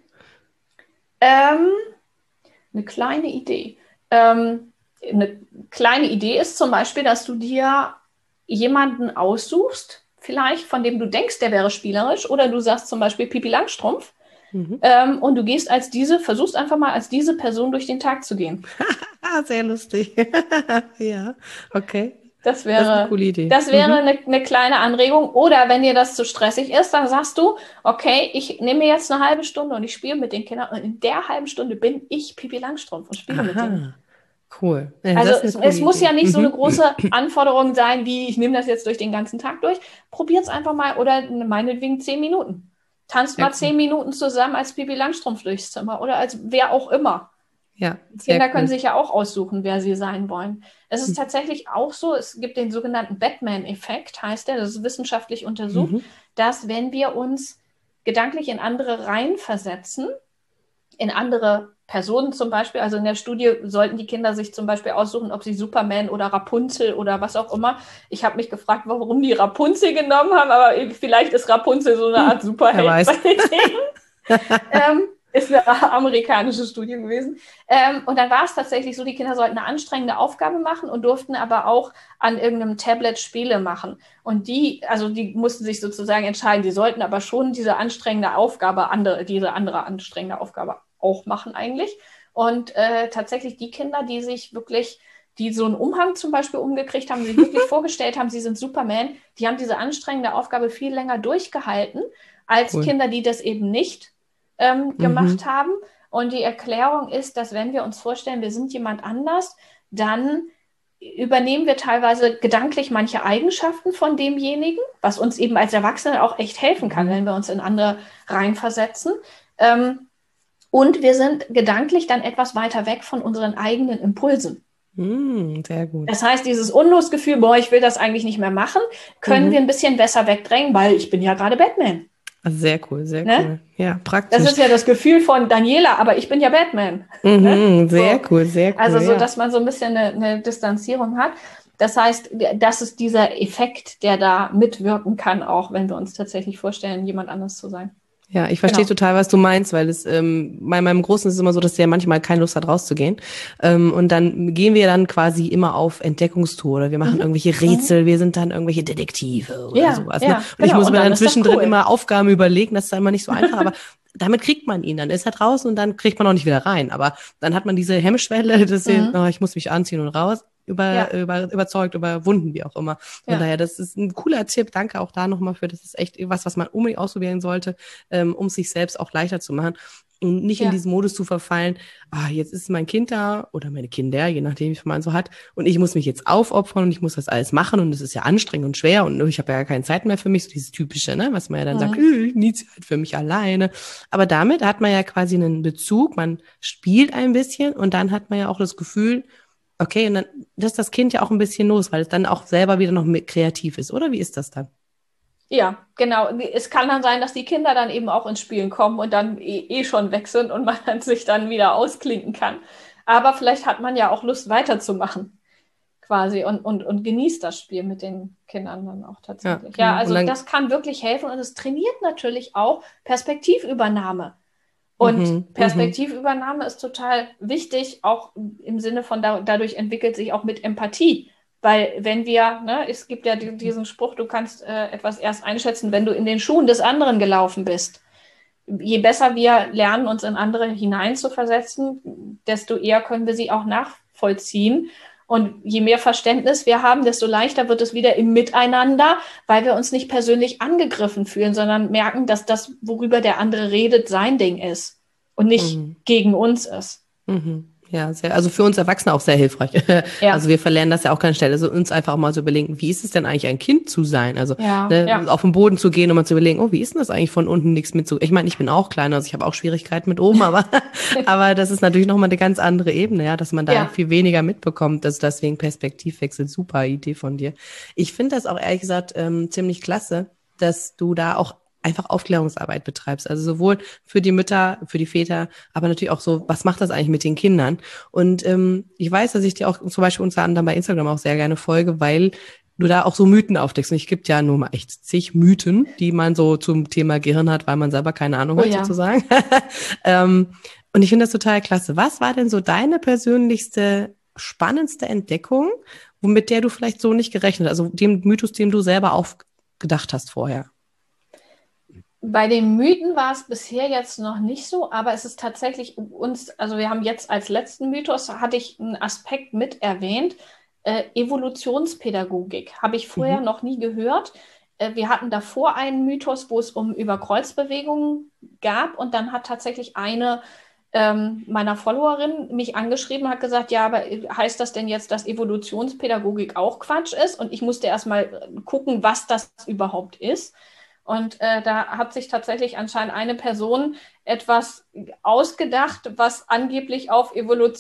Ähm, eine kleine Idee. Ähm, eine kleine Idee ist zum Beispiel, dass du dir jemanden aussuchst, vielleicht von dem du denkst, der wäre spielerisch, oder du sagst zum Beispiel Pipi Langstrumpf, mhm. ähm, und du gehst als diese, versuchst einfach mal als diese Person durch den Tag zu gehen. Sehr lustig. Ja, okay. Das wäre, das ist eine coole Idee. Das wäre mhm. eine, eine kleine Anregung. Oder wenn dir das zu stressig ist, dann sagst du, okay, ich nehme mir jetzt eine halbe Stunde und ich spiele mit den Kindern und in der halben Stunde bin ich Pipi Langstrumpf und spiele Aha. mit denen. Cool. Ja, also das ist eine es, es muss Idee. ja nicht mhm. so eine große Anforderung sein, wie ich nehme das jetzt durch den ganzen Tag durch. Probiert es einfach mal oder meinetwegen zehn Minuten. Tanzt Sehr mal cool. zehn Minuten zusammen als Pipi Langstrumpf durchs Zimmer oder als wer auch immer. Ja, Kinder cool. können sich ja auch aussuchen, wer sie sein wollen. Es ist mhm. tatsächlich auch so, es gibt den sogenannten Batman-Effekt, heißt der, das ist wissenschaftlich untersucht, mhm. dass wenn wir uns gedanklich in andere Reihen versetzen, in andere Personen zum Beispiel, also in der Studie sollten die Kinder sich zum Beispiel aussuchen, ob sie Superman oder Rapunzel oder was auch immer. Ich habe mich gefragt, warum die Rapunzel genommen haben, aber vielleicht ist Rapunzel so eine Art Superheld bei denen. ähm, ist eine amerikanische Studie gewesen. Ähm, und dann war es tatsächlich so, die Kinder sollten eine anstrengende Aufgabe machen und durften aber auch an irgendeinem Tablet Spiele machen. Und die, also die mussten sich sozusagen entscheiden, die sollten aber schon diese anstrengende Aufgabe, andere, diese andere anstrengende Aufgabe auch machen eigentlich. Und äh, tatsächlich die Kinder, die sich wirklich, die so einen Umhang zum Beispiel umgekriegt haben, die sich wirklich vorgestellt haben, sie sind Superman, die haben diese anstrengende Aufgabe viel länger durchgehalten als cool. Kinder, die das eben nicht ähm, gemacht mhm. haben. Und die Erklärung ist, dass wenn wir uns vorstellen, wir sind jemand anders, dann übernehmen wir teilweise gedanklich manche Eigenschaften von demjenigen, was uns eben als Erwachsene auch echt helfen kann, mhm. wenn wir uns in andere reinversetzen. Ähm, und wir sind gedanklich dann etwas weiter weg von unseren eigenen Impulsen. Mm, sehr gut. Das heißt, dieses Unlustgefühl, boah, ich will das eigentlich nicht mehr machen, können mhm. wir ein bisschen besser wegdrängen, weil ich bin ja gerade Batman. Sehr cool, sehr ne? cool. Ja, praktisch. Das ist ja das Gefühl von Daniela, aber ich bin ja Batman. Mhm, ne? Sehr so. cool, sehr cool. Also so, ja. dass man so ein bisschen eine, eine Distanzierung hat. Das heißt, das ist dieser Effekt, der da mitwirken kann, auch wenn wir uns tatsächlich vorstellen, jemand anders zu sein. Ja, ich verstehe genau. total, was du meinst, weil es ähm, bei meinem Großen ist es immer so, dass der manchmal keine Lust hat, rauszugehen. Ähm, und dann gehen wir dann quasi immer auf Entdeckungstour oder wir machen mhm. irgendwelche Rätsel, mhm. wir sind dann irgendwelche Detektive oder ja, sowas. Ja, ne? Und genau. ich muss und mir dann, dann zwischendrin cool. immer Aufgaben überlegen, das ist dann immer nicht so einfach, aber damit kriegt man ihn, dann ist er draußen und dann kriegt man auch nicht wieder rein. Aber dann hat man diese Hemmschwelle, dass mhm. oh, ich muss mich anziehen und raus. Über, ja. über, überzeugt, überwunden, wie auch immer. Von ja. daher, das ist ein cooler Tipp. Danke auch da nochmal für. Das ist echt was, was man unbedingt ausprobieren sollte, ähm, um sich selbst auch leichter zu machen und nicht ja. in diesen Modus zu verfallen. Ah, jetzt ist mein Kind da oder meine Kinder, je nachdem, wie man so hat. Und ich muss mich jetzt aufopfern und ich muss das alles machen und es ist ja anstrengend und schwer und ich habe ja gar keine Zeit mehr für mich. So dieses Typische, ne, was man ja dann mhm. sagt, ich nie Zeit für mich alleine. Aber damit hat man ja quasi einen Bezug. Man spielt ein bisschen und dann hat man ja auch das Gefühl, okay, und dann lässt das Kind ja auch ein bisschen los, weil es dann auch selber wieder noch mit kreativ ist, oder? Wie ist das dann? Ja, genau. Es kann dann sein, dass die Kinder dann eben auch ins Spielen kommen und dann eh, eh schon weg sind und man dann sich dann wieder ausklinken kann. Aber vielleicht hat man ja auch Lust, weiterzumachen, quasi, und, und, und genießt das Spiel mit den Kindern dann auch tatsächlich. Ja, ja also dann, das kann wirklich helfen und es trainiert natürlich auch Perspektivübernahme. Und mhm, Perspektivübernahme ist total wichtig, auch im Sinne von, da, dadurch entwickelt sich auch mit Empathie. Weil wenn wir, ne, es gibt ja diesen Spruch, du kannst äh, etwas erst einschätzen, wenn du in den Schuhen des anderen gelaufen bist. Je besser wir lernen, uns in andere hineinzuversetzen, desto eher können wir sie auch nachvollziehen. Und je mehr Verständnis wir haben, desto leichter wird es wieder im Miteinander, weil wir uns nicht persönlich angegriffen fühlen, sondern merken, dass das, worüber der andere redet, sein Ding ist und nicht mhm. gegen uns ist. Mhm. Ja, sehr, also für uns Erwachsene auch sehr hilfreich. Ja. Also wir verlernen das ja auch ganz schnell. Also uns einfach auch mal so überlegen, wie ist es denn eigentlich, ein Kind zu sein? Also Ja, ne, ja. auf den Boden zu gehen und mal zu überlegen, oh, wie ist denn das eigentlich von unten nichts mit zu. Ich meine, ich bin auch kleiner, also ich habe auch Schwierigkeiten mit oben, aber aber das ist natürlich nochmal eine ganz andere Ebene, ja, dass man da Ja. viel weniger mitbekommt. Also deswegen Perspektivwechsel, super Idee von dir. Ich finde das auch ehrlich gesagt ähm, ziemlich klasse, dass du da auch einfach Aufklärungsarbeit betreibst. Also sowohl für die Mütter, für die Väter, aber natürlich auch so, was macht das eigentlich mit den Kindern? Und ähm, ich weiß, dass ich dir auch zum Beispiel unter anderem bei Instagram auch sehr gerne folge, weil du da auch so Mythen aufdeckst. Und es gibt ja nur mal echt zig Mythen, die man so zum Thema Gehirn hat, weil man selber keine Ahnung Oh hat, ja. sozusagen. ähm, und ich finde das total klasse. Was war denn so deine persönlichste, spannendste Entdeckung, mit der du vielleicht so nicht gerechnet hast? Also dem Mythos, dem du selber auch gedacht hast vorher? Bei den Mythen war es bisher jetzt noch nicht so, aber es ist tatsächlich uns, also wir haben jetzt als letzten Mythos, hatte ich einen Aspekt mit erwähnt, äh, Evolutionspädagogik. Habe ich vorher Mhm. noch nie gehört. Äh, wir hatten davor einen Mythos, wo es um Überkreuzbewegungen gab und dann hat tatsächlich eine ähm, meiner Followerinnen mich angeschrieben, hat gesagt, ja, aber heißt das denn jetzt, dass Evolutionspädagogik auch Quatsch ist? Und ich musste erstmal gucken, was das überhaupt ist. Und äh, da hat sich tatsächlich anscheinend eine Person etwas ausgedacht, was angeblich auf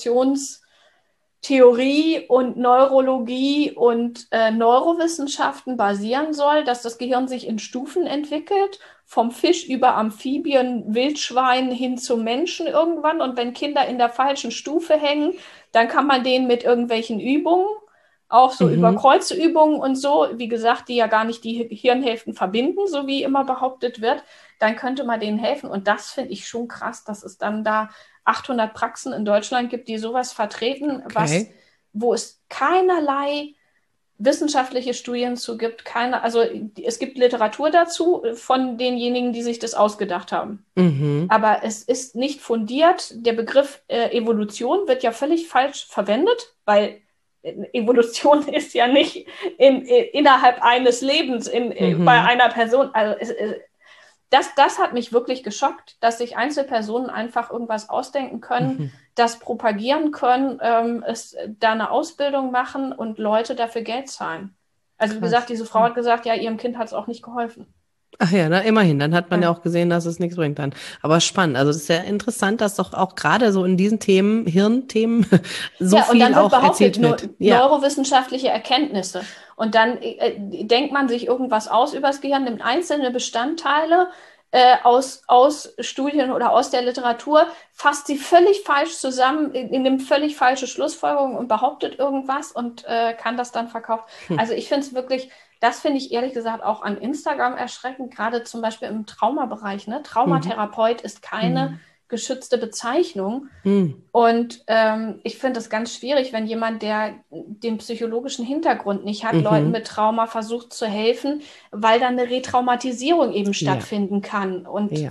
Evolutionstheorie und Neurologie und äh, Neurowissenschaften basieren soll, dass das Gehirn sich in Stufen entwickelt, vom Fisch über Amphibien, Wildschwein hin zum Menschen irgendwann. Und wenn Kinder in der falschen Stufe hängen, dann kann man denen mit irgendwelchen Übungen, auch so Mhm. über Kreuzübungen und so, wie gesagt, die ja gar nicht die Hirnhälften verbinden, so wie immer behauptet wird, dann könnte man denen helfen. Und das finde ich schon krass, dass es dann da achthundert Praxen in Deutschland gibt, die sowas vertreten, Okay. was, wo es keinerlei wissenschaftliche Studien zu gibt. Keine, also es gibt Literatur dazu von denjenigen, die sich das ausgedacht haben. Mhm. Aber es ist nicht fundiert. Der Begriff äh, Evolution wird ja völlig falsch verwendet, weil Evolution ist ja nicht in, in, innerhalb eines Lebens in, Mhm. bei einer Person. Also es, das, das hat mich wirklich geschockt, dass sich Einzelpersonen einfach irgendwas ausdenken können, Mhm. das propagieren können, ähm, es, da eine Ausbildung machen und Leute dafür Geld zahlen. Also wie Krass. gesagt, diese Frau hat gesagt, ja, ihrem Kind hat es auch nicht geholfen. Ach ja, na, immerhin. Dann hat man ja. Ja. auch gesehen, dass es nichts bringt dann. Aber spannend. Also das ist ja interessant, dass doch auch gerade so in diesen Themen, Hirnthemen, so ja, und viel dann wird auch behauptet, erzählt wird. neu- Ja. neurowissenschaftliche Erkenntnisse. Und dann äh, denkt man sich irgendwas aus über das Gehirn, nimmt einzelne Bestandteile äh, aus, aus Studien oder aus der Literatur, fasst sie völlig falsch zusammen, in, nimmt völlig falsche Schlussfolgerungen und behauptet irgendwas und äh, kann das dann verkaufen. Hm. Also ich finde es wirklich, das finde ich ehrlich gesagt auch an Instagram erschreckend, gerade zum Beispiel im Traumabereich. Ne? Traumatherapeut mhm. ist keine mhm. geschützte Bezeichnung. Mhm. Und ähm, ich finde es ganz schwierig, wenn jemand, der den psychologischen Hintergrund nicht hat, Mhm. Leuten mit Trauma versucht zu helfen, weil dann eine Retraumatisierung eben stattfinden ja. kann. Und ja.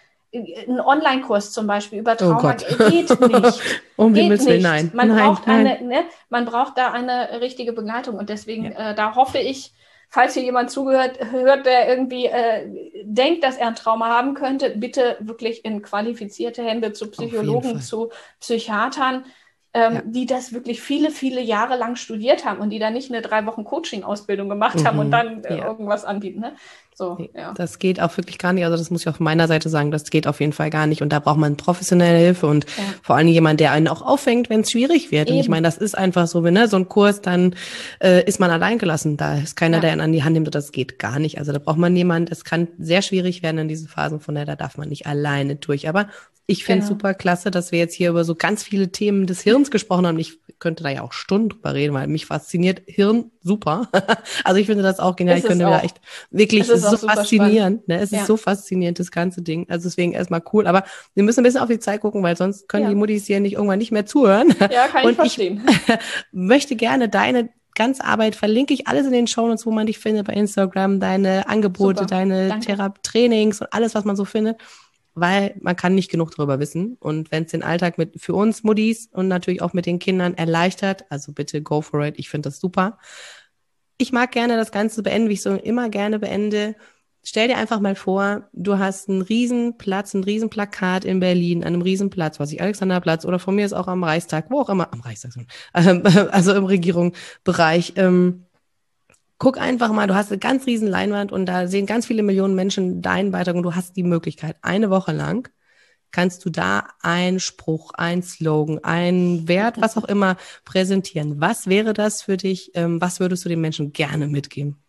ein Online-Kurs zum Beispiel über Trauma oh geht nicht. um geht Himmels nicht. Nein. Man, nein, braucht nein. Eine, ne, man braucht da eine richtige Begleitung. Und deswegen, ja. äh, da hoffe ich, falls hier jemand zugehört, hört, der irgendwie äh, denkt, dass er ein Trauma haben könnte, bitte wirklich in qualifizierte Hände zu Psychologen, zu Psychiatern, ähm, ja. die das wirklich viele, viele Jahre lang studiert haben und die da nicht eine drei Wochen Coaching-Ausbildung gemacht mhm. haben und dann äh, ja. irgendwas anbieten. Ne? So, nee, ja. Das geht auch wirklich gar nicht. Also das muss ich auf meiner Seite sagen, das geht auf jeden Fall gar nicht. Und da braucht man professionelle Hilfe und ja. vor allem jemand, der einen auch auffängt, wenn es schwierig wird. Eben. Und ich meine, das ist einfach so, wenn ne, so ein Kurs, dann äh, ist man allein gelassen. Da ist keiner, ja. der einen an die Hand nimmt. Das geht gar nicht. Also da braucht man jemanden. Es kann sehr schwierig werden in diesen Phasen. Von daher, da darf man nicht alleine durch. Aber ich finde es genau. super klasse, dass wir jetzt hier über so ganz viele Themen des Hirns gesprochen haben. Ich könnte da ja auch Stunden drüber reden, weil mich fasziniert Hirn super. Also ich finde das auch genial. Ich könnte da echt wirklich so faszinierend. Ne? Es ja. ist so faszinierend, das ganze Ding. Also deswegen erstmal cool. Aber wir müssen ein bisschen auf die Zeit gucken, weil sonst können ja. die Muttis hier nicht irgendwann nicht mehr zuhören. Ja, kann Und ich verstehen. Ich möchte gerne deine ganze Arbeit, verlinke ich alles in den Shownotes, wo man dich findet, bei Instagram, deine Angebote, super. Deine Thera- Trainings und alles, was man so findet. Weil man kann nicht genug darüber wissen. Und wenn es den Alltag mit für uns Muttis und natürlich auch mit den Kindern erleichtert, also bitte go for it. Ich finde das super. Ich mag gerne das Ganze beenden, wie ich so immer gerne beende. stell dir einfach mal vor, du hast einen Riesenplatz, ein Riesenplakat in Berlin, an einem Riesenplatz, was ich Alexanderplatz oder von mir ist auch am Reichstag, wo auch immer, am Reichstag, also im Regierungsbereich. Ähm, guck einfach mal, du hast eine ganz riesen Leinwand und da sehen ganz viele Millionen Menschen deinen Beitrag und du hast die Möglichkeit, eine Woche lang kannst du da einen Spruch, einen Slogan, einen Wert, was auch immer präsentieren. Was wäre das für dich? Ähm, was würdest du den Menschen gerne mitgeben?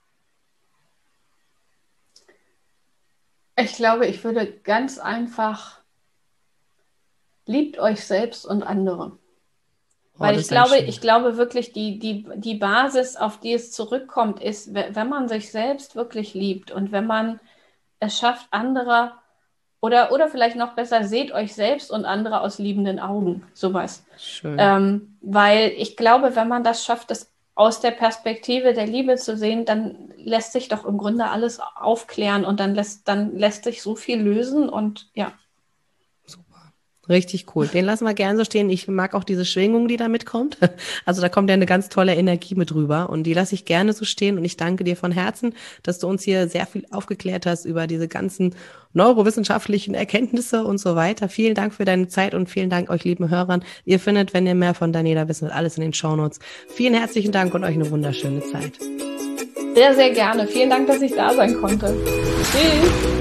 Ich glaube, ich würde ganz einfach, liebt euch selbst und andere. Oh, Weil das ich ist ein glaube, schön. ich glaube wirklich, die, die, die Basis, auf die es zurückkommt, ist, we- wenn man sich selbst wirklich liebt und wenn man es schafft, andere oder, oder vielleicht noch besser, seht euch selbst und andere aus liebenden Augen, sowas. Schön. Ähm, weil ich glaube, wenn man das schafft, das aus der Perspektive der Liebe zu sehen, dann lässt sich doch im Grunde alles aufklären und dann lässt, dann lässt sich so viel lösen und ja. Richtig cool. Den lassen wir gern so stehen. Ich mag auch diese Schwingung, die da mitkommt. Also da kommt ja eine ganz tolle Energie mit rüber und die lasse ich gerne so stehen und ich danke dir von Herzen, dass du uns hier sehr viel aufgeklärt hast über diese ganzen neurowissenschaftlichen Erkenntnisse und so weiter. Vielen Dank für deine Zeit und vielen Dank euch lieben Hörern. Ihr findet, wenn ihr mehr von Daniela wissen wollt, alles in den Shownotes. Vielen herzlichen Dank und euch eine wunderschöne Zeit. Sehr, sehr gerne. Vielen Dank, dass ich da sein konnte. Tschüss.